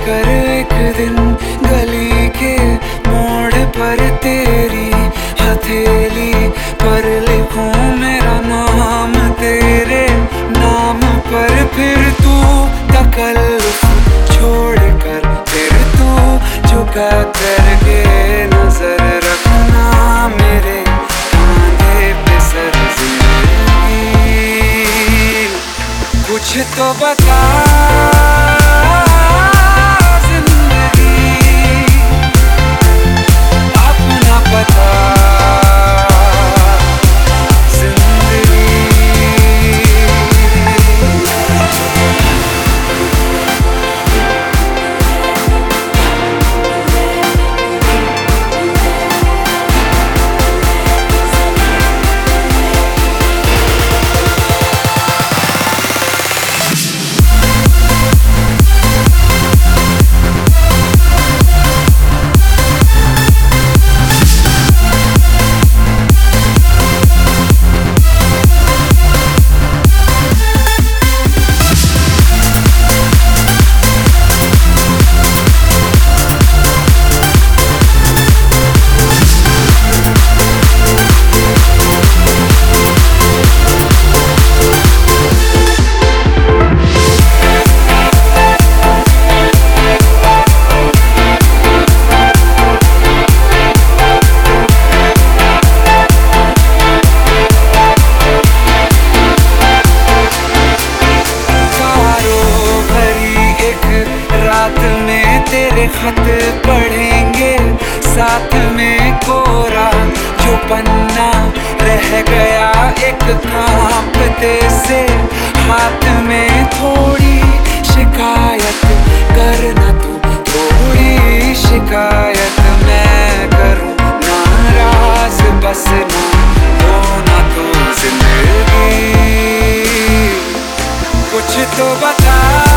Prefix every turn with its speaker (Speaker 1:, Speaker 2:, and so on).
Speaker 1: कर एक दिन गली के मोड़ पर तेरी हथेली पर लिखूं मेरा नाम तेरे नाम पर, फिर तू तकल्लुफ़ छोड़ कर फिर तू झुका करके नजर रखना मेरे कांधे पे सर जिंदगी। कुछ तो बता तेरे खत पढ़ेंगे साथ में कोरा जो पन्ना रह गया एक कांपते से हाथ में, थोड़ी शिकायत करना तू थोड़ी शिकायत मैं करूं, नाराज बस ना होना तो जिंदगी। कुछ तो बता